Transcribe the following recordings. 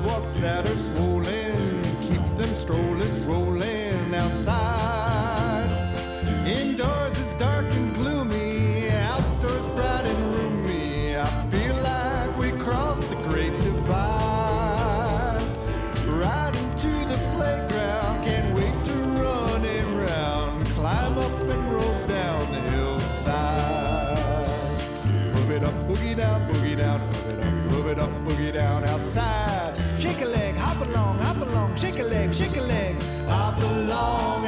sidewalks that are swollen, keep them strollers rolling outside. Indoors is dark and gloomy, outdoors bright and roomy. I feel like we crossed the great divide. Right into the playground, can't wait to run it round, climb up and roll down the hillside. Move it up, boogie down, move it up, boogie down outside. Shake a leg, hop along, shake a leg, hop along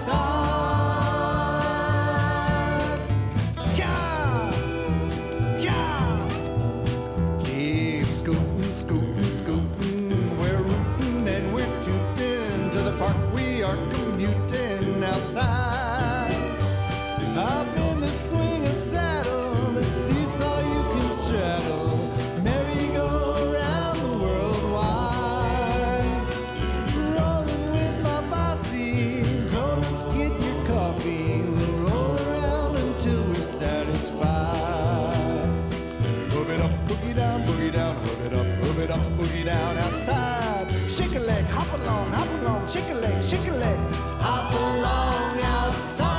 outside. Yeah, yeah. Keep scooting, scooting, scooting. We're rooting and we're tooting. To the park we are commuting outside. Up in the swing of saddle, the seesaw you can straddle. Merry-go-round the world wide. Rolling with my posse, grown-ups get your coffee. We'll roll around until we're satisfied. Move it up, boogie down, move it up, boogie down outside. Shake a leg, hop along, shake a leg, hop along outside.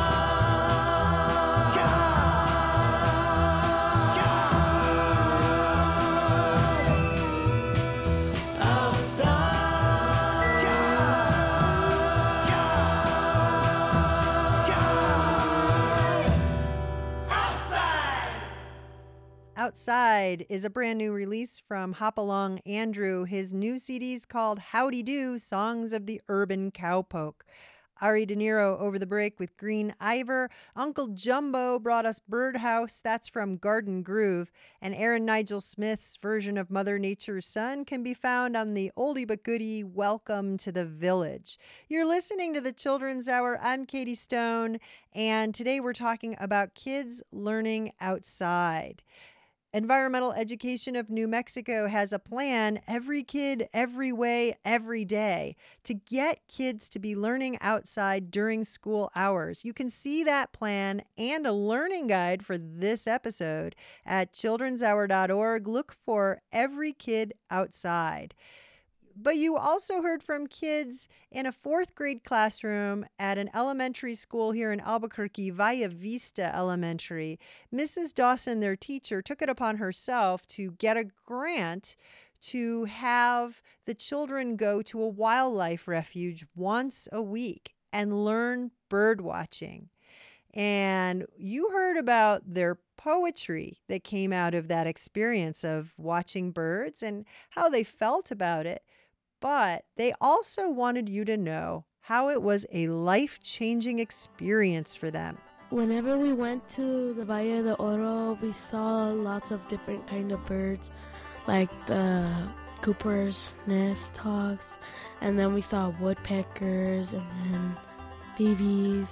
Outside is a brand new release from Hopalong Andrew. His new CD's called Howdy Do, Songs of the Urban Cowpoke. Ari De Niro over the break with Green Ivor. Uncle Jumbo brought us Birdhouse. That's from Garden Groove. And Aaron Nigel Smith's version of Mother Nature's Son can be found on the oldie but goodie Welcome to the Village. You're listening to the Children's Hour. I'm Katie Stone, and today we're talking about kids learning outside. Environmental Education of New Mexico has a plan, every kid, every way, every day, to get kids to be learning outside during school hours. You can see that plan and a learning guide for this episode at childrenshour.org. Look for Every Kid Outside. But you also heard from kids in a fourth grade classroom at an elementary school here in Albuquerque, Via Vista Elementary. Mrs. Dawson, their teacher, took it upon herself to get a grant to have the children go to a wildlife refuge once a week and learn bird watching. And you heard about their poetry that came out of that experience of watching birds and how they felt about it. But they also wanted you to know how it was a life-changing experience for them. Whenever we went to the Valle de Oro, we saw lots of different kind of birds, like the Cooper's nest hogs, and then we saw woodpeckers and then beavies.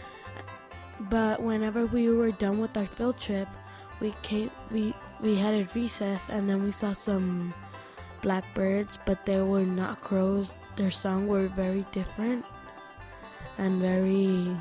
But whenever we were done with our field trip, we had a recess, and then we saw some blackbirds, but they were not crows. Their song were very different and very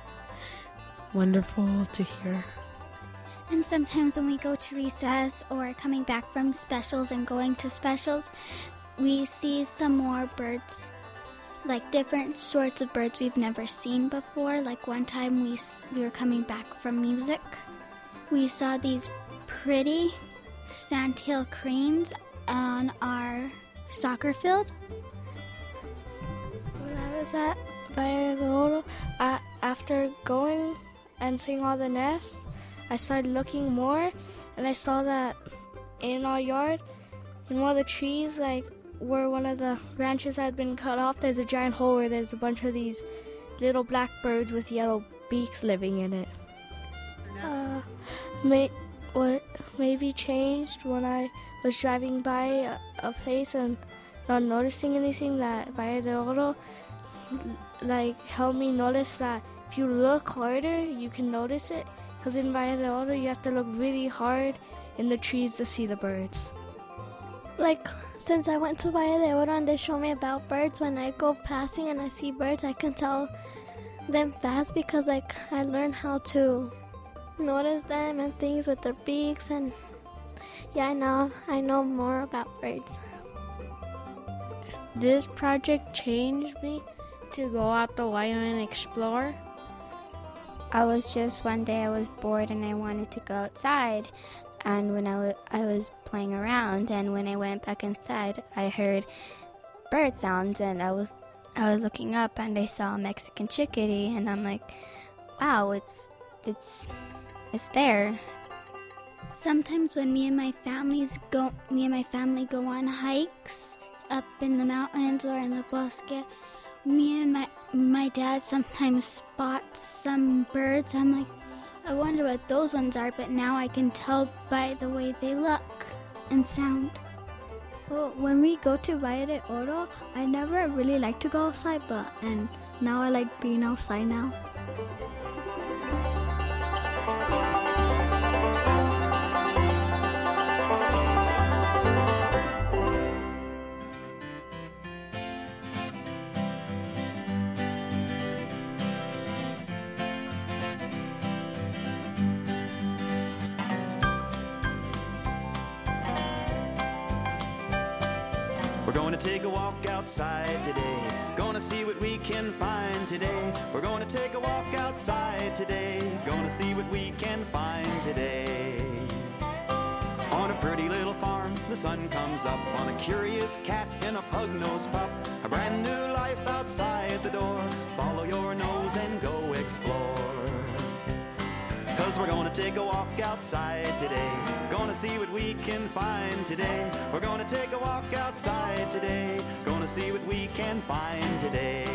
wonderful to hear. And sometimes when we go to recess or coming back from specials and going to specials, we see some more birds, like different sorts of birds we've never seen before. Like one time we were coming back from music. We saw these pretty sandhill cranes on our soccer field. When I was at Valle de Oro, after going and seeing all the nests, I started looking more, and I saw that in our yard, in one of the trees, like where one of the branches had been cut off, there's a giant hole where there's a bunch of these little black birds with yellow beaks living in it. What maybe changed when I was driving by a place and not noticing anything, that Valle de Oro like helped me notice that if you look harder, you can notice it. Because in Valle de Oro, you have to look really hard in the trees to see the birds. Like, since I went to Valle de Oro and they show me about birds, when I go passing and I see birds, I can tell them fast because like I learned how to notice them and things with their beaks, and yeah, I know more about birds. This project changed me to go out the wild and explore. I was just one day I was bored and I wanted to go outside, and when I was playing around, and when I went back inside, I heard bird sounds, and I was looking up and I saw a Mexican chickadee, and I'm like, wow, it's there. Sometimes when me and my family go on hikes up in the mountains or in the bosque, me and my dad sometimes spots some birds. I'm like, I wonder what those ones are, but now I can tell by the way they look and sound. Well, when we go to Valle de Oro, I never really liked to go outside, and now I like being outside now. We're gonna take a walk outside today, gonna see what we can find today. We're gonna take a walk outside today, gonna see what we can find today. On a pretty little farm, the sun comes up on a curious cat and a pug-nosed pup. A brand new life outside the door, follow your nose and go explore. 'Cause we're gonna take a walk outside today, gonna see what we can find today. We're gonna take a walk outside today, gonna see what we can find today.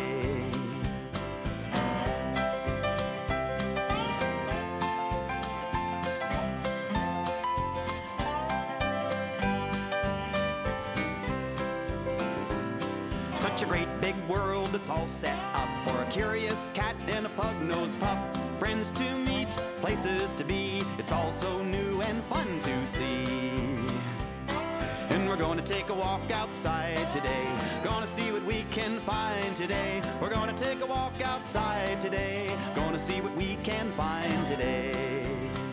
Such a great big world that's all set up for a curious cat and a pug-nosed pup. Friends to meet, places to be, it's all so new and fun to see. And we're gonna take a walk outside today, gonna see what we can find today. We're gonna take a walk outside today, gonna see what we can find today.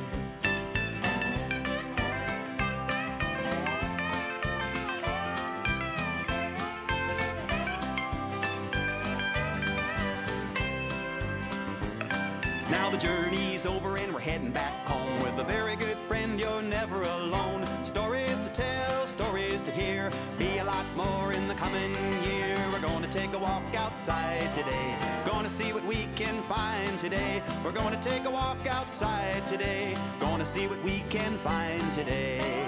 Now the journey's over and we're heading back home with a very good friend. You're never alone. Stories to tell, stories to hear, be a lot more in the coming year. We're gonna take a walk outside today, gonna see what we can find today. We're gonna take a walk outside today, gonna see what we can find today.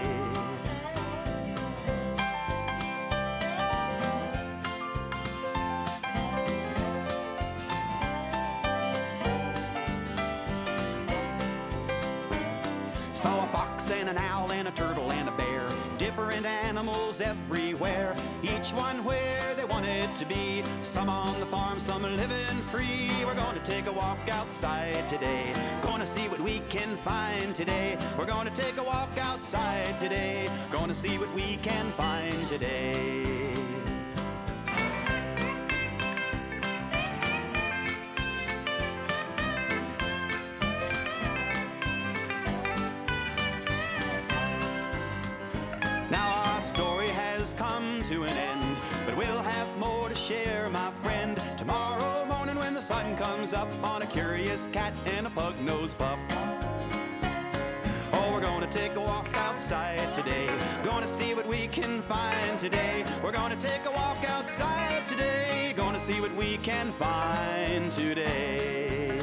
Saw a fox and an owl and a turtle and a bear, different animals everywhere, each one where they wanted to be. Some on the farm, some living free. We're gonna take a walk outside today, gonna see what we can find today. We're gonna take a walk outside today, gonna see what we can find today. Now our story has come to an end, but we'll have more to share, my friend, tomorrow morning when the sun comes up on a curious cat and a pug-nosed pup. Oh, we're gonna take a walk outside today, gonna see what we can find today. We're gonna take a walk outside today, gonna see what we can find today.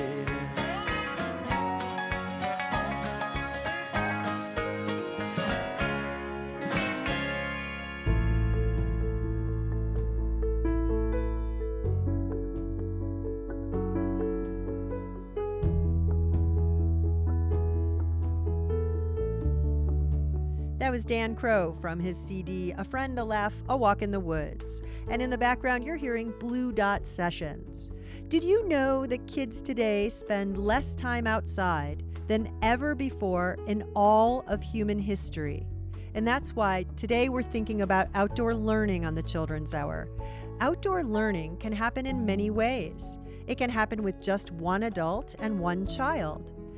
That was Dan Crow from his CD, A Friend, a Laugh, A Walk in the Woods. And in the background, you're hearing Blue Dot Sessions. Did you know that kids today spend less time outside than ever before in all of human history? And that's why today we're thinking about outdoor learning on the Children's Hour. Outdoor learning can happen in many ways. It can happen with just one adult and one child.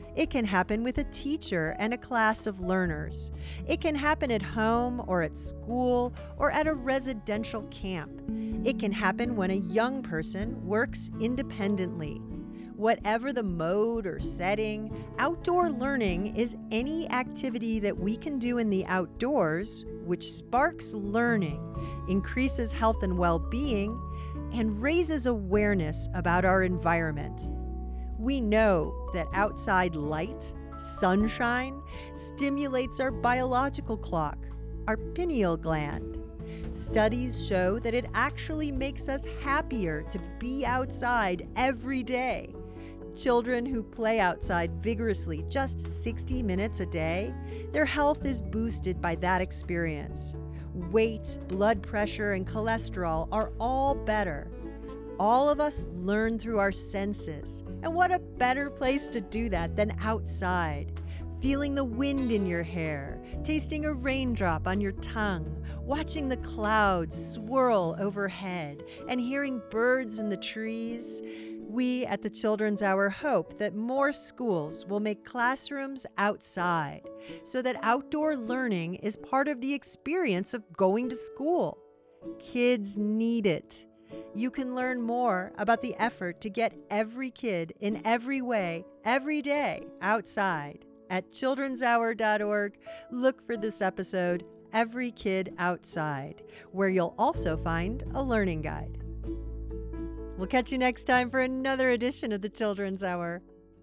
It can happen with a teacher and a class of learners. It can happen at home or at school or at a residential camp. It can happen when a young person works independently. Whatever the mode or setting, outdoor learning is any activity that we can do in the outdoors which sparks learning, increases health and well-being, and raises awareness about our environment. We know that outside light, sunshine, stimulates our biological clock, our pineal gland. Studies show that it actually makes us happier to be outside every day. Children who play outside vigorously just 60 minutes a day, their health is boosted by that experience. Weight, blood pressure, and cholesterol are all better. All of us learn through our senses, and what a better place to do that than outside. Feeling the wind in your hair, tasting a raindrop on your tongue, watching the clouds swirl overhead, and hearing birds in the trees. We at the Children's Hour hope that more schools will make classrooms outside so that outdoor learning is part of the experience of going to school. Kids need it. You can learn more about the effort to get every kid in every way, every day, outside at childrenshour.org. Look for this episode, Every Kid Outside, where you'll also find a learning guide. We'll catch you next time for another edition of the Children's Hour.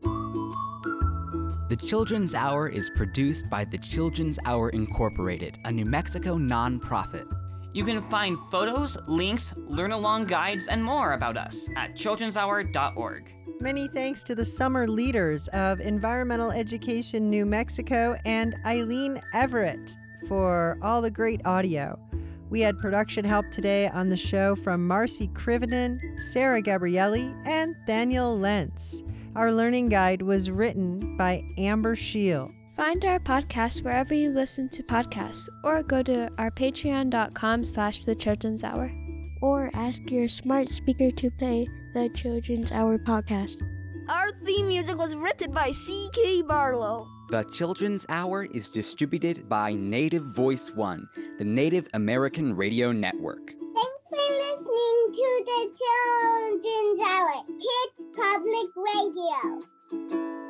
The Children's Hour is produced by the Children's Hour Incorporated, a New Mexico nonprofit. You can find photos, links, learn-along guides, and more about us at childrenshour.org. Many thanks to the summer leaders of Environmental Education New Mexico and Eileen Everett for all the great audio. We had production help today on the show from Marcy Krivinen, Sarah Gabrielli, and Daniel Lentz. Our learning guide was written by Amber Scheel. Find our podcast wherever you listen to podcasts, or go to our patreon.com/The Children's Hour. Or ask your smart speaker to play the Children's Hour podcast. Our theme music was written by C.K. Barlow. The Children's Hour is distributed by Native Voice One, the Native American Radio Network. Thanks for listening to the Children's Hour, Kids Public Radio.